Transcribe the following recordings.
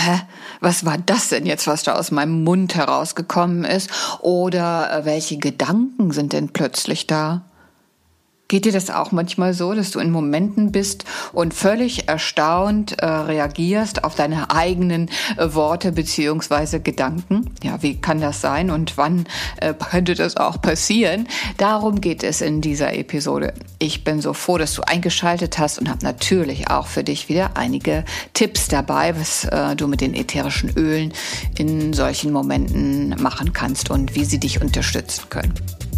was war das denn jetzt, was da aus meinem Mund herausgekommen ist? Oder welche Gedanken sind denn plötzlich da? Geht dir das auch manchmal so, dass du in Momenten bist und völlig erstaunt reagierst auf deine eigenen Worte beziehungsweise Gedanken? Ja, wie kann das sein und wann könnte das auch passieren? Darum geht es in dieser Episode. Ich bin so froh, dass du eingeschaltet hast und habe natürlich auch für dich wieder einige Tipps dabei, was du mit den ätherischen Ölen in solchen Momenten machen kannst und wie sie dich unterstützen können.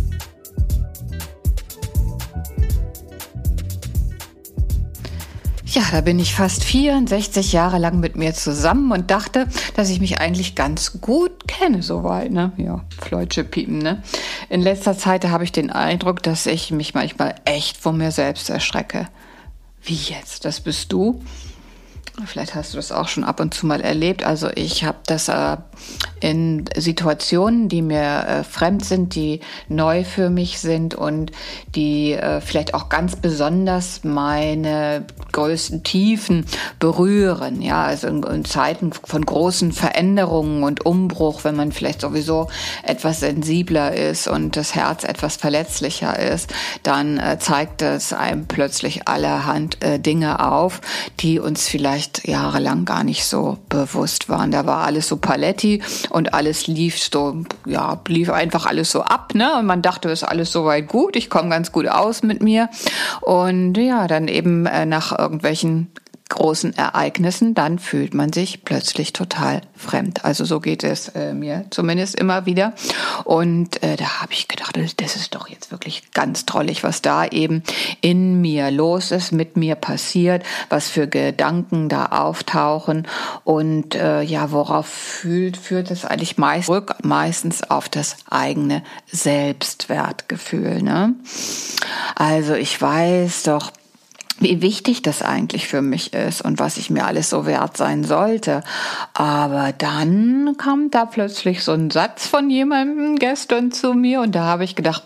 Ja, da bin ich fast 64 Jahre lang mit mir zusammen und dachte, dass ich mich eigentlich ganz gut kenne soweit, ne? Ja, Fleutsche piepen, ne? In letzter Zeit habe ich den Eindruck, dass ich mich manchmal echt von mir selbst erschrecke. Wie jetzt? Das bist du? Vielleicht hast du das auch schon ab und zu mal erlebt. Also ich habe das in Situationen, die mir fremd sind, die neu für mich sind und die vielleicht auch ganz besonders meine größten Tiefen berühren. Ja, also in Zeiten von großen Veränderungen und Umbruch, wenn man vielleicht sowieso etwas sensibler ist und das Herz etwas verletzlicher ist, dann zeigt es einem plötzlich allerhand Dinge auf, die uns vielleicht jahrelang gar nicht so bewusst waren. Da war alles so Paletti und alles lief einfach alles so ab, ne? Und man dachte, es ist alles soweit gut, ich komme ganz gut aus mit mir. Und ja, dann eben nach irgendwelchen großen Ereignissen, dann fühlt man sich plötzlich total fremd. Also so geht es mir zumindest immer wieder. Und da habe ich gedacht, das ist doch jetzt wirklich ganz drollig, was da eben in mir los ist, mit mir passiert, was für Gedanken da auftauchen und worauf führt es eigentlich meistens auf das eigene Selbstwertgefühl, ne? Also ich weiß doch, wie wichtig das eigentlich für mich ist und was ich mir alles so wert sein sollte. Aber dann kam da plötzlich so ein Satz von jemandem gestern zu mir und da habe ich gedacht,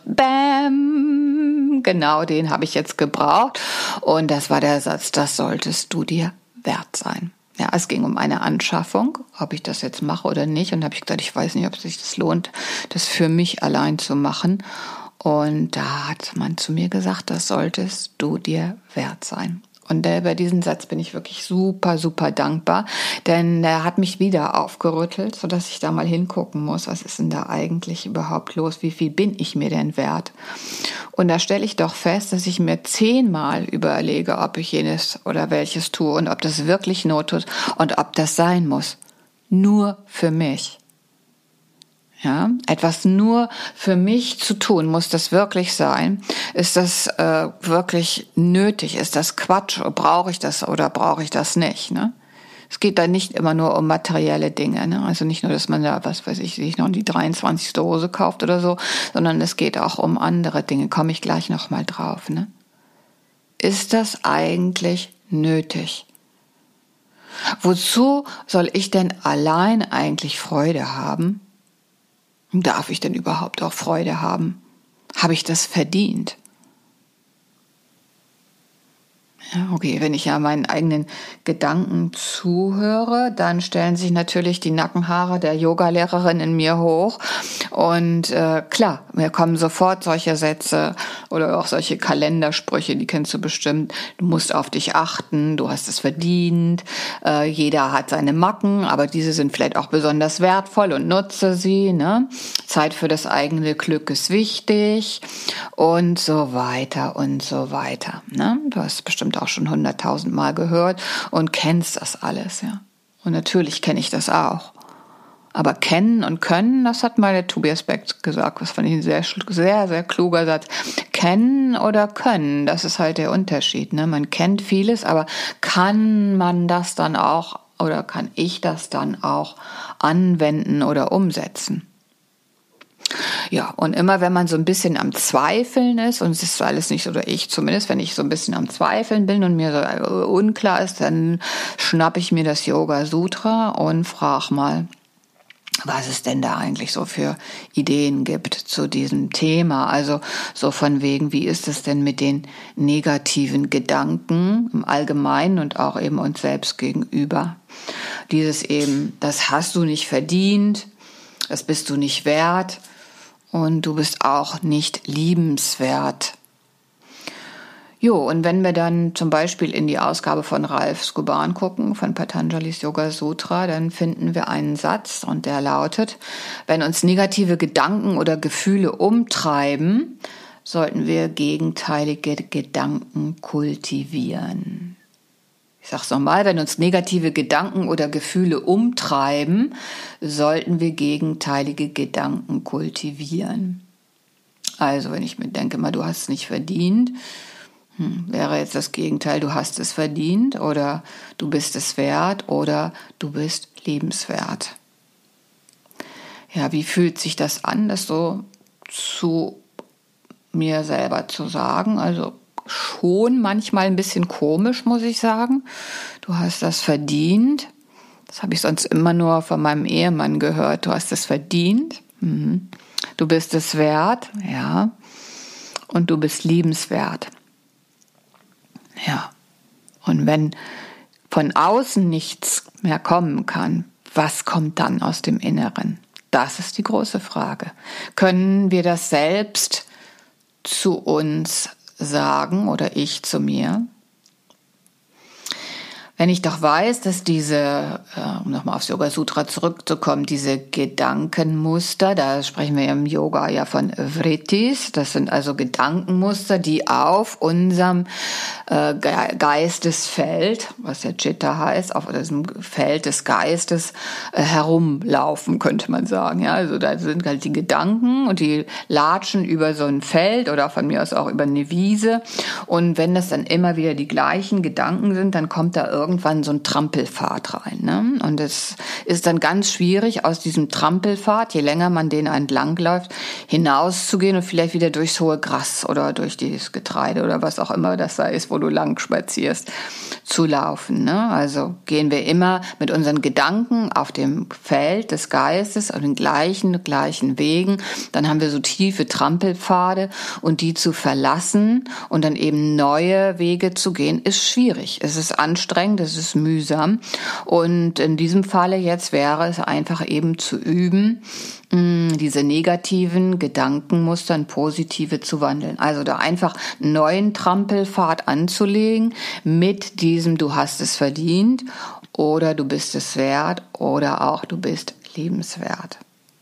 bam, genau den habe ich jetzt gebraucht. Und das war der Satz, das solltest du dir wert sein. Ja, es ging um eine Anschaffung, ob ich das jetzt mache oder nicht. Und da habe ich gesagt, ich weiß nicht, ob es sich das lohnt, das für mich allein zu machen. Und da hat man zu mir gesagt, das solltest du dir wert sein. Und über diesen Satz bin ich wirklich super, super dankbar, denn er hat mich wieder aufgerüttelt, sodass ich da mal hingucken muss, was ist denn da eigentlich überhaupt los, wie viel bin ich mir denn wert? Und da stelle ich doch fest, dass ich mir 10-mal überlege, ob ich jenes oder welches tue und ob das wirklich Not tut und ob das sein muss. Nur für mich. Ja, etwas nur für mich zu tun, muss das wirklich sein? Ist das wirklich nötig? Ist das Quatsch? Brauche ich das oder brauche ich das nicht? Ne? Es geht da nicht immer nur um materielle Dinge. Ne? Also nicht nur, dass man da, sich noch die 23. Hose kauft oder so, sondern es geht auch um andere Dinge. Komme ich gleich noch mal drauf. Ne? Ist das eigentlich nötig? Wozu soll ich denn allein eigentlich Freude haben? Darf ich denn überhaupt auch Freude haben? Habe ich das verdient? Ja, okay, wenn ich ja meinen eigenen Gedanken zuhöre, dann stellen sich natürlich die Nackenhaare der Yogalehrerin in mir hoch. Und klar, mir kommen sofort solche Sätze oder auch solche Kalendersprüche, die kennst du bestimmt. Du musst auf dich achten, du hast es verdient. Jeder hat seine Macken, aber diese sind vielleicht auch besonders wertvoll und nutze sie. Ne? Zeit für das eigene Glück ist wichtig und so weiter und so weiter. Ne? Du hast bestimmt auch schon 100.000 Mal gehört und kennst das alles, ja. Und natürlich kenne ich das auch. Aber kennen und können, das hat mal der Tobias Beck gesagt, das fand ich ein sehr, sehr, sehr kluger Satz. Kennen oder können, das ist halt der Unterschied, ne? Man kennt vieles, aber kann man das dann auch oder kann ich das dann auch anwenden oder umsetzen? Ja, und immer wenn man so ein bisschen am Zweifeln ist, und es ist alles nicht so, oder ich zumindest, wenn ich so ein bisschen am Zweifeln bin und mir so unklar ist, dann schnappe ich mir das Yoga Sutra und frage mal, was es denn da eigentlich so für Ideen gibt zu diesem Thema. Also so von wegen, wie ist es denn mit den negativen Gedanken im Allgemeinen und auch eben uns selbst gegenüber? Dieses eben, das hast du nicht verdient, das bist du nicht wert und du bist auch nicht liebenswert. Jo, und wenn wir dann zum Beispiel in die Ausgabe von Ralph Scuban gucken, von Patanjalis Yoga Sutra, dann finden wir einen Satz und der lautet: Wenn uns negative Gedanken oder Gefühle umtreiben, sollten wir gegenteilige Gedanken kultivieren. Ich sage es nochmal, wenn uns negative Gedanken oder Gefühle umtreiben, sollten wir gegenteilige Gedanken kultivieren. Also wenn ich mir denke, mal, du hast es nicht verdient, wäre jetzt das Gegenteil, du hast es verdient oder du bist es wert oder du bist liebenswert. Ja, wie fühlt sich das an, das so zu mir selber zu sagen? Also schon manchmal ein bisschen komisch, muss ich sagen. Du hast das verdient. Das habe ich sonst immer nur von meinem Ehemann gehört. Du hast es verdient. Du bist es wert, ja. Und du bist liebenswert. Ja, und wenn von außen nichts mehr kommen kann, was kommt dann aus dem Inneren? Das ist die große Frage. Können wir das selbst zu uns sagen oder ich zu mir? Wenn ich doch weiß, dass diese, um nochmal aufs Yoga Sutra zurückzukommen, diese Gedankenmuster, da sprechen wir im Yoga ja von Vrittis, das sind also Gedankenmuster, die auf unserem Geistesfeld, was ja Chitta heißt, auf diesem Feld des Geistes herumlaufen, könnte man sagen. Ja, also da sind halt die Gedanken und die latschen über so ein Feld oder von mir aus auch über eine Wiese. Und wenn das dann immer wieder die gleichen Gedanken sind, dann kommt da irgendwann so ein Trampelpfad rein. Ne? Und es ist dann ganz schwierig, aus diesem Trampelpfad, je länger man den entlang läuft, hinauszugehen und vielleicht wieder durchs hohe Gras oder durch dieses Getreide oder was auch immer das da ist, wo du lang spazierst, zu laufen. Ne? Also gehen wir immer mit unseren Gedanken auf dem Feld des Geistes auf den gleichen Wegen. Dann haben wir so tiefe Trampelpfade und die zu verlassen und dann eben neue Wege zu gehen, ist schwierig. Es ist anstrengend, es ist mühsam. Und in diesem Falle jetzt wäre es einfach eben zu üben, diese negativen Gedankenmuster in positive zu wandeln. Also da einfach einen neuen Trampelpfad anzulegen mit diesem du hast es verdient oder du bist es wert oder auch du bist liebenswert.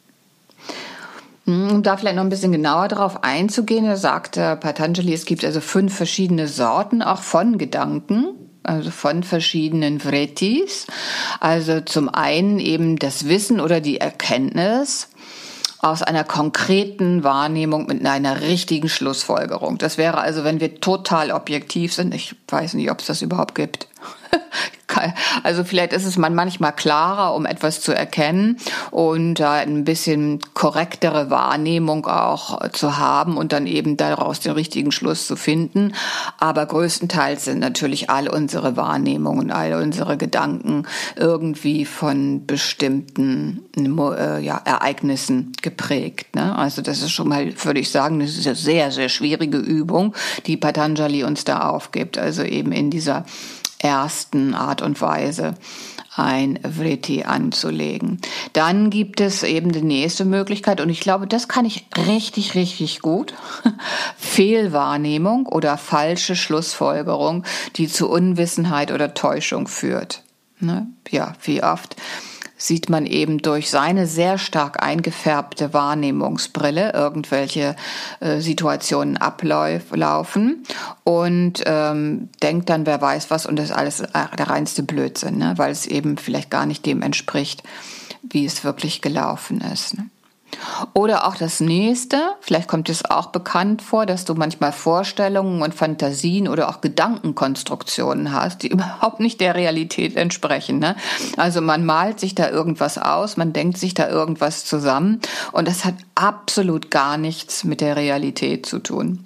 Um da vielleicht noch ein bisschen genauer drauf einzugehen, da sagt Patanjali, es gibt also 5 verschiedene Sorten auch von Gedanken. Also von verschiedenen Vrittis. Also zum einen eben das Wissen oder die Erkenntnis aus einer konkreten Wahrnehmung mit einer richtigen Schlussfolgerung. Das wäre also, wenn wir total objektiv sind. Ich weiß nicht, ob es das überhaupt gibt. Also vielleicht ist es manchmal klarer, um etwas zu erkennen und ein bisschen korrektere Wahrnehmung auch zu haben und dann eben daraus den richtigen Schluss zu finden. Aber größtenteils sind natürlich all unsere Wahrnehmungen, all unsere Gedanken irgendwie von bestimmten Ereignissen geprägt. Ne? Also das ist schon mal, würde ich sagen, das ist eine sehr, sehr schwierige Übung, die Patanjali uns da aufgibt. Also eben in dieser ersten Art und Weise ein Vritti anzulegen. Dann gibt es eben die nächste Möglichkeit und ich glaube, das kann ich richtig, richtig gut. Fehlwahrnehmung oder falsche Schlussfolgerung, die zu Unwissenheit oder Täuschung führt. Ne? Ja, wie oft sieht man eben durch seine sehr stark eingefärbte Wahrnehmungsbrille irgendwelche Situationen ablaufen und denkt dann, wer weiß was, und das ist alles der reinste Blödsinn, ne? Weil es eben vielleicht gar nicht dem entspricht, wie es wirklich gelaufen ist. Ne? Oder auch das nächste, vielleicht kommt es auch bekannt vor, dass du manchmal Vorstellungen und Fantasien oder auch Gedankenkonstruktionen hast, die überhaupt nicht der Realität entsprechen. Ne? Also man malt sich da irgendwas aus, man denkt sich da irgendwas zusammen und das hat absolut gar nichts mit der Realität zu tun.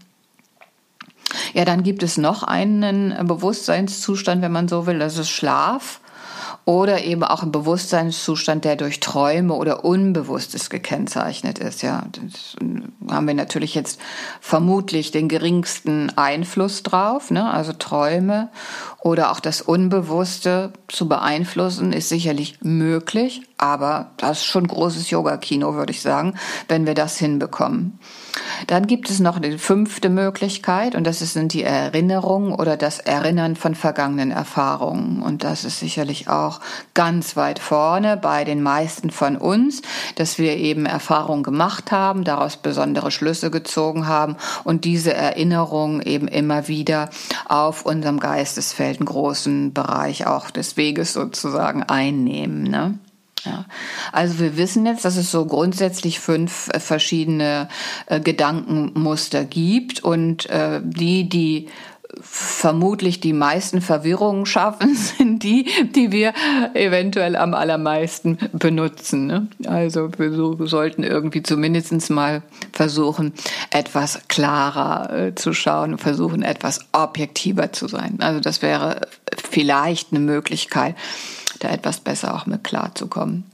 Ja, dann gibt es noch einen Bewusstseinszustand, wenn man so will, das ist Schlaf. oder eben auch ein Bewusstseinszustand, der durch Träume oder Unbewusstes gekennzeichnet ist. Ja, das haben wir natürlich jetzt vermutlich den geringsten Einfluss drauf, ne? Also Träume oder auch das Unbewusste zu beeinflussen ist sicherlich möglich, aber das ist schon großes Yoga-Kino, würde ich sagen, wenn wir das hinbekommen. Dann gibt es noch die 5. Möglichkeit und das sind die Erinnerungen oder das Erinnern von vergangenen Erfahrungen. Und das ist sicherlich auch ganz weit vorne bei den meisten von uns, dass wir eben Erfahrungen gemacht haben, daraus besondere Schlüsse gezogen haben und diese Erinnerungen eben immer wieder auf unserem Geistesfeld einen großen Bereich auch des Weges sozusagen einnehmen, ne? Ja, also wir wissen jetzt, dass es so grundsätzlich 5 verschiedene Gedankenmuster gibt und die vermutlich die meisten Verwirrungen schaffen, sind die wir eventuell am allermeisten benutzen, ne? Also wir sollten irgendwie zumindest mal versuchen, etwas klarer zu schauen und versuchen, etwas objektiver zu sein. Also das wäre vielleicht eine Möglichkeit, da etwas besser auch mit klarzukommen.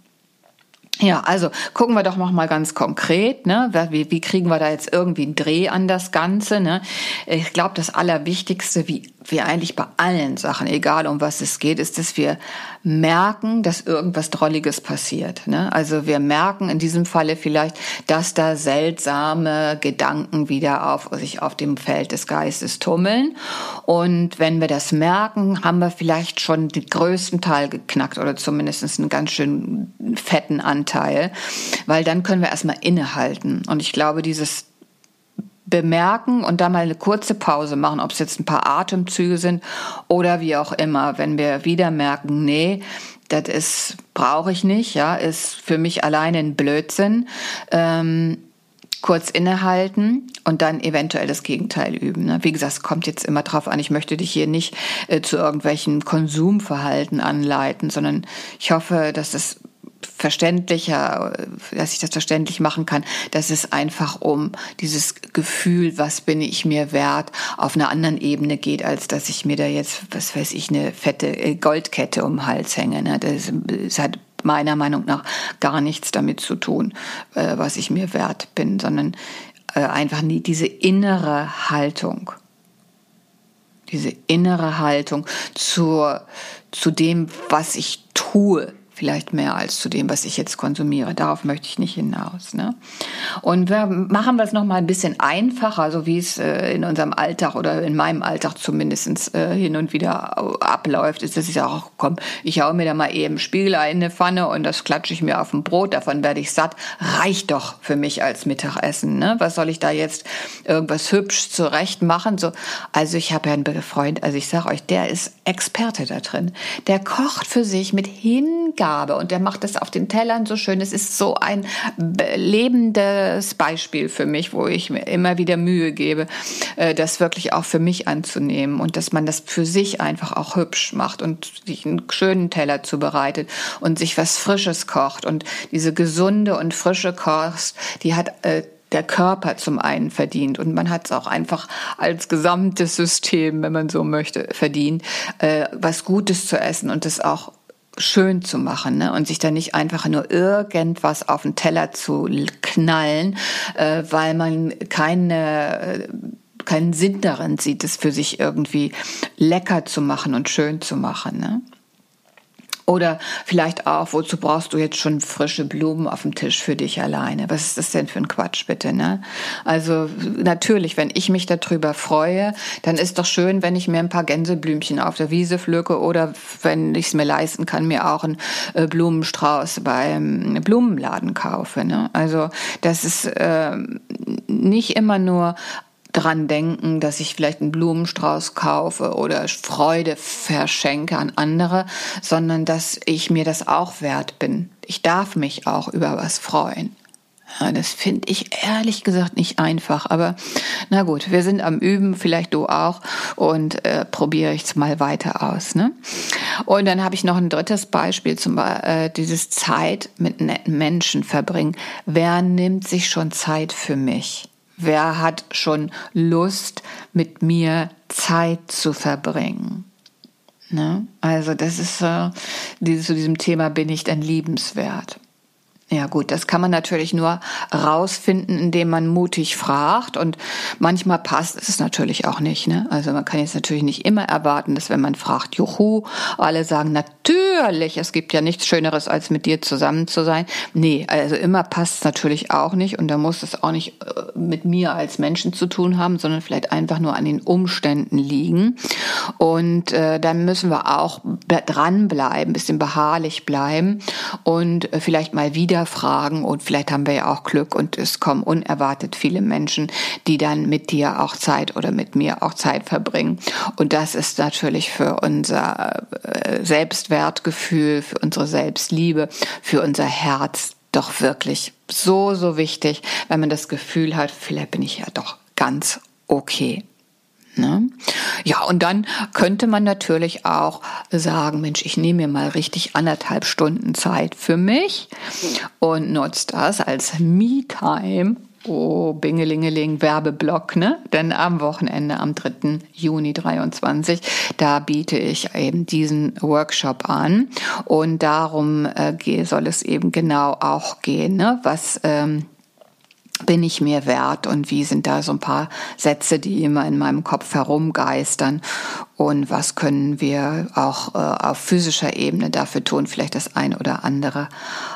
Ja, also gucken wir doch noch mal ganz konkret, ne? Wie kriegen wir da jetzt irgendwie einen Dreh an das Ganze, ne? Ich glaube, das Allerwichtigste, wie eigentlich bei allen Sachen, egal um was es geht, ist, dass wir merken, dass irgendwas Drolliges passiert, ne? Also wir merken in diesem Falle vielleicht, dass da seltsame Gedanken wieder sich auf dem Feld des Geistes tummeln. Und wenn wir das merken, haben wir vielleicht schon den größten Teil geknackt oder zumindest einen ganz schön fetten Anteil, weil dann können wir erstmal innehalten. Und ich glaube, dieses Bemerken und da mal eine kurze Pause machen, ob es jetzt ein paar Atemzüge sind oder wie auch immer, wenn wir wieder merken, nee, das brauche ich nicht, ja, ist für mich alleine ein Blödsinn, kurz innehalten und dann eventuell das Gegenteil üben, ne? Wie gesagt, es kommt jetzt immer drauf an, ich möchte dich hier nicht zu irgendwelchen Konsumverhalten anleiten, sondern ich hoffe, dass ich das verständlich machen kann, dass es einfach um dieses Gefühl, was bin ich mir wert, auf einer anderen Ebene geht, als dass ich mir da jetzt, was weiß ich, eine fette Goldkette um den Hals hänge, ne? Das hat meiner Meinung nach gar nichts damit zu tun, was ich mir wert bin, sondern einfach diese innere Haltung. Diese innere Haltung zu dem, was ich tue, vielleicht mehr als zu dem, was ich jetzt konsumiere. Darauf möchte ich nicht hinaus, ne? Und machen wir es noch mal ein bisschen einfacher, so wie es in unserem Alltag oder in meinem Alltag zumindest hin und wieder abläuft, ist, dass ich sage, komm, ich hau mir da mal eben Spiegelei in eine Pfanne und das klatsche ich mir auf ein Brot, davon werde ich satt. Reicht doch für mich als Mittagessen, ne? Was soll ich da jetzt irgendwas hübsch zurecht machen? So, also ich habe ja einen Freund, also ich sage euch, der ist Experte da drin. Der kocht für sich mit Hingabe und der macht es auf den Tellern so schön. Es ist so ein lebendes Beispiel für mich, wo ich mir immer wieder Mühe gebe, das wirklich auch für mich anzunehmen und dass man das für sich einfach auch hübsch macht und sich einen schönen Teller zubereitet und sich was Frisches kocht. Und diese gesunde und frische Kost, die hat der Körper zum einen verdient und man hat es auch einfach als gesamtes System, wenn man so möchte, verdient, was Gutes zu essen und das auch schön zu machen, ne? Und sich da nicht einfach nur irgendwas auf den Teller zu knallen, weil man keinen Sinn darin sieht, es für sich irgendwie lecker zu machen und schön zu machen, ne? Oder vielleicht auch, wozu brauchst du jetzt schon frische Blumen auf dem Tisch für dich alleine? Was ist das denn für ein Quatsch, bitte, ne? Also natürlich, wenn ich mich darüber freue, dann ist doch schön, wenn ich mir ein paar Gänseblümchen auf der Wiese pflücke oder wenn ich es mir leisten kann, mir auch einen Blumenstrauß beim Blumenladen kaufe, ne? Also das ist nicht immer nur dran denken, dass ich vielleicht einen Blumenstrauß kaufe oder Freude verschenke an andere, sondern dass ich mir das auch wert bin. Ich darf mich auch über was freuen. Ja, das finde ich ehrlich gesagt nicht einfach, aber na gut, wir sind am Üben, vielleicht du auch und probiere ich es mal weiter aus, ne? Und dann habe ich noch ein drittes Beispiel, dieses Zeit mit netten Menschen verbringen. Wer nimmt sich schon Zeit für mich? Wer hat schon Lust, mit mir Zeit zu verbringen? Ne? Also das ist zu diesem Thema, bin ich denn liebenswert? Ja gut, das kann man natürlich nur rausfinden, indem man mutig fragt, und manchmal passt es natürlich auch nicht. Ne? Also man kann jetzt natürlich nicht immer erwarten, dass wenn man fragt, juhu, alle sagen, natürlich, es gibt ja nichts Schöneres, als mit dir zusammen zu sein. Nee, also immer passt es natürlich auch nicht, und da muss es auch nicht mit mir als Menschen zu tun haben, sondern vielleicht einfach nur an den Umständen liegen. Und dann müssen wir auch dranbleiben, ein bisschen beharrlich bleiben und vielleicht mal wieder fragen, und vielleicht haben wir ja auch Glück und es kommen unerwartet viele Menschen, die dann mit dir auch Zeit oder mit mir auch Zeit verbringen. Und das ist natürlich für unser Selbstwertgefühl, für unsere Selbstliebe, für unser Herz doch wirklich so, so wichtig, wenn man das Gefühl hat, vielleicht bin ich ja doch ganz okay. Ne? Ja, und dann könnte man natürlich auch sagen, Mensch, ich nehme mir mal richtig 1,5 Stunden Zeit für mich und nutze das als Me-Time. Oh, Bingelingeling, Werbeblock, ne? Denn am Wochenende, am 3. Juni 23, da biete ich eben diesen Workshop an, und darum soll es eben genau auch gehen, ne? Was bin ich mir wert, und wie sind da so ein paar Sätze, die immer in meinem Kopf herumgeistern, und was können wir auch auf physischer Ebene dafür tun, vielleicht das ein oder andere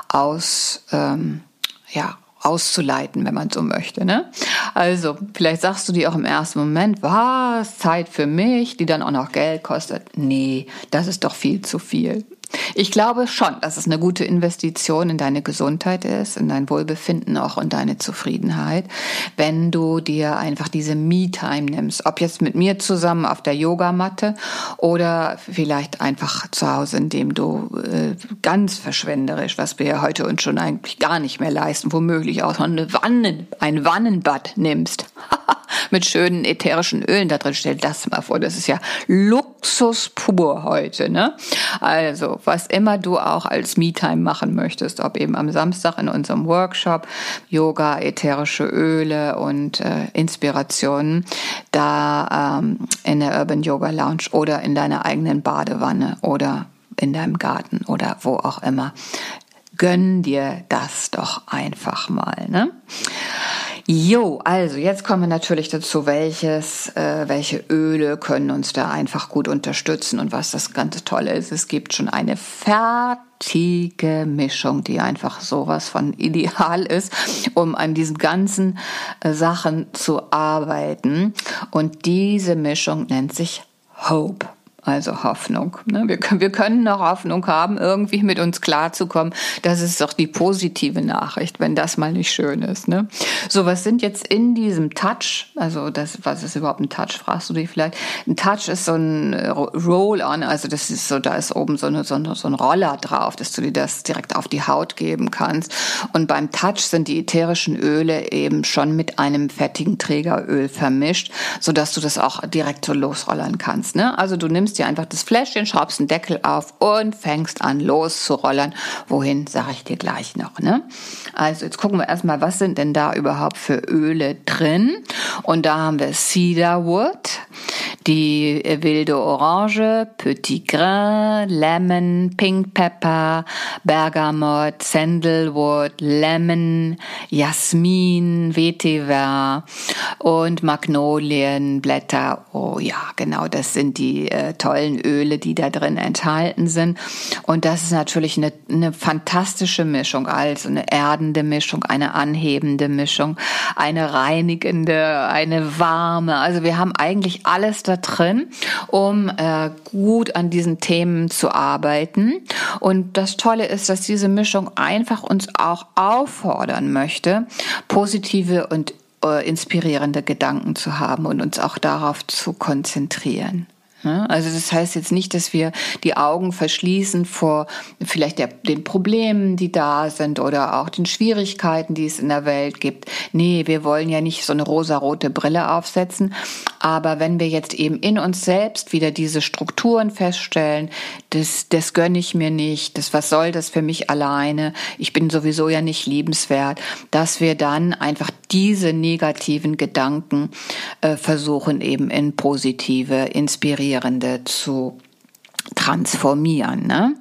auszuleiten, wenn man so möchte, ne? Also, vielleicht sagst du dir auch im ersten Moment, was, Zeit für mich, die dann auch noch Geld kostet? Nee, das ist doch viel zu viel. Ich glaube schon, dass es eine gute Investition in deine Gesundheit ist, in dein Wohlbefinden, auch in deine Zufriedenheit, wenn du dir einfach diese Me-Time nimmst. Ob jetzt mit mir zusammen auf der Yogamatte oder vielleicht einfach zu Hause, indem du ganz verschwenderisch, was wir ja heute uns schon eigentlich gar nicht mehr leisten, womöglich auch ein Wannenbad nimmst. Mit schönen ätherischen Ölen da drin. Stell das mal vor, das ist ja Luxus pur heute, ne? Also, was immer du auch als Me-Time machen möchtest, ob eben am Samstag in unserem Workshop, Yoga, ätherische Öle und Inspirationen, da in der Urban Yoga Lounge oder in deiner eigenen Badewanne oder in deinem Garten oder wo auch immer. Gönn dir das doch einfach mal, ne? Jo, also jetzt kommen wir natürlich dazu, welche Öle können uns da einfach gut unterstützen, und was das ganz Tolle ist, es gibt schon eine fertige Mischung, die einfach sowas von ideal ist, um an diesen ganzen Sachen zu arbeiten, und diese Mischung nennt sich Hope. Also Hoffnung. Ne? Wir können noch Hoffnung haben, irgendwie mit uns klarzukommen. Das ist doch die positive Nachricht, wenn das mal nicht schön ist. Ne? So, was sind jetzt in diesem Touch? Also was ist überhaupt ein Touch? Fragst du dich vielleicht? Ein Touch ist so ein Roll-on, also das ist so, da ist oben so ein Roller drauf, dass du dir das direkt auf die Haut geben kannst. Und beim Touch sind die ätherischen Öle eben schon mit einem fettigen Trägeröl vermischt, sodass du das auch direkt so losrollern kannst. Ne? Also du nimmst dir einfach das Fläschchen, schraubst den Deckel auf und fängst an loszurollern. Wohin, sage ich dir gleich noch. Ne? Also jetzt gucken wir erstmal, was sind denn da überhaupt für Öle drin? Und da haben wir Cedarwood, die wilde Orange, Petit Grain, Lemon, Pink Pepper, Bergamot, Sandalwood, Lemon, Jasmin, Vetiver und Magnolienblätter. Oh ja, genau, das sind die tollen Öle, die da drin enthalten sind. Und das ist natürlich eine fantastische Mischung, also eine erdende Mischung, eine anhebende Mischung, eine reinigende, eine warme. Also wir haben eigentlich alles da drin, um gut an diesen Themen zu arbeiten. Und das Tolle ist, dass diese Mischung einfach uns auch auffordern möchte, positive und inspirierende Gedanken zu haben und uns auch darauf zu konzentrieren. Also das heißt jetzt nicht, dass wir die Augen verschließen vor vielleicht den Problemen, die da sind, oder auch den Schwierigkeiten, die es in der Welt gibt. Nee, wir wollen ja nicht so eine rosarote Brille aufsetzen. Aber wenn wir jetzt eben in uns selbst wieder diese Strukturen feststellen, das gönne ich mir nicht, was soll das für mich alleine, ich bin sowieso ja nicht liebenswert, dass wir dann einfach diese negativen Gedanken versuchen eben in positive, inspirierende zu transformieren, ne?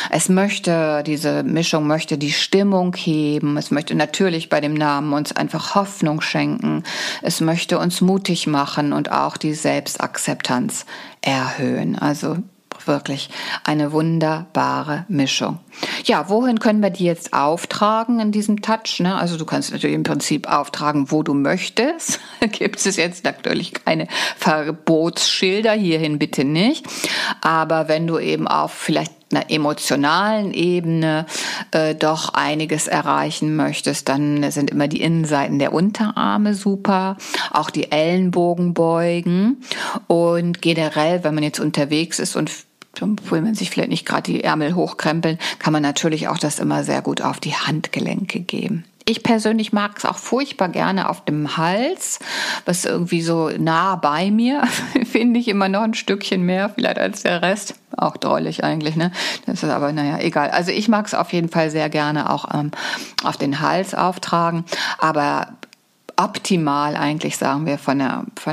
Diese Mischung möchte die Stimmung heben. Es möchte natürlich bei dem Namen uns einfach Hoffnung schenken. Es möchte uns mutig machen und auch die Selbstakzeptanz erhöhen. Also wirklich eine wunderbare Mischung. Ja, wohin können wir die jetzt auftragen in diesem Touch? Ne? Also du kannst natürlich im Prinzip auftragen, wo du möchtest. Da gibt es jetzt natürlich keine Verbotsschilder, hierhin bitte nicht. Aber wenn du eben auf vielleicht einer emotionalen Ebene doch einiges erreichen möchtest, dann sind immer die Innenseiten der Unterarme super, auch die Ellenbogen beugen und generell, wenn man jetzt unterwegs ist und will man sich vielleicht nicht gerade die Ärmel hochkrempeln, kann man natürlich auch das immer sehr gut auf die Handgelenke geben. Ich persönlich mag es auch furchtbar gerne auf dem Hals, was irgendwie so nah bei mir, finde ich immer noch ein Stückchen mehr, vielleicht als der Rest. Auch drollig eigentlich, ne? Das ist aber, naja, egal. Also ich mag es auf jeden Fall sehr gerne auch auf den Hals auftragen, aber optimal eigentlich, sagen wir, von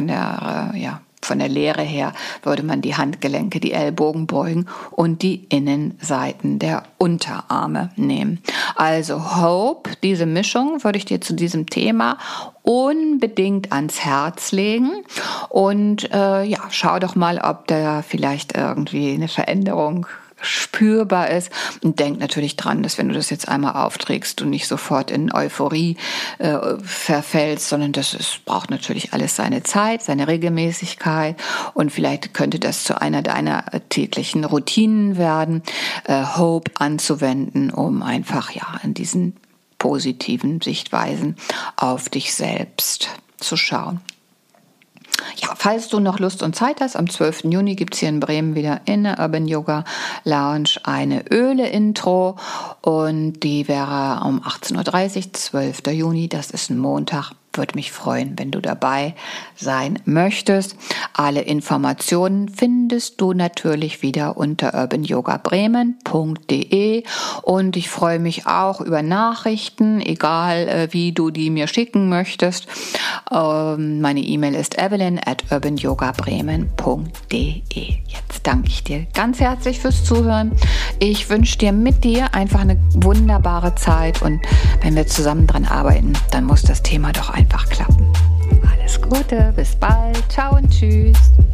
der Lehre her würde man die Handgelenke, die Ellbogen und die Innenseiten der Unterarme nehmen. Also Hope, diese Mischung würde ich dir zu diesem Thema unbedingt ans Herz legen und schau doch mal, ob da vielleicht irgendwie eine Veränderung spürbar ist und denk natürlich dran, dass wenn du das jetzt einmal aufträgst, du nicht sofort in Euphorie verfällst, sondern braucht natürlich alles seine Zeit, seine Regelmäßigkeit und vielleicht könnte das zu einer deiner täglichen Routinen werden, Hope anzuwenden, um einfach in diesen positiven Sichtweisen auf dich selbst zu schauen. Ja, falls du noch Lust und Zeit hast, am 12. Juni gibt es hier in Bremen wieder in der Urban Yoga Lounge eine Öle-Intro und die wäre um 18.30 Uhr, 12. Juni, das ist ein Montag. Würde mich freuen, wenn du dabei sein möchtest. Alle Informationen findest du natürlich wieder unter urbanyogabremen.de und ich freue mich auch über Nachrichten, egal wie du die mir schicken möchtest. Meine E-Mail ist evelyn@urbanyogabremen.de. Jetzt danke ich dir ganz herzlich fürs Zuhören. Ich wünsche dir mit dir einfach eine wunderbare Zeit und wenn wir zusammen dran arbeiten, dann muss das Thema doch einfach klappen. Alles Gute, bis bald, ciao und tschüss.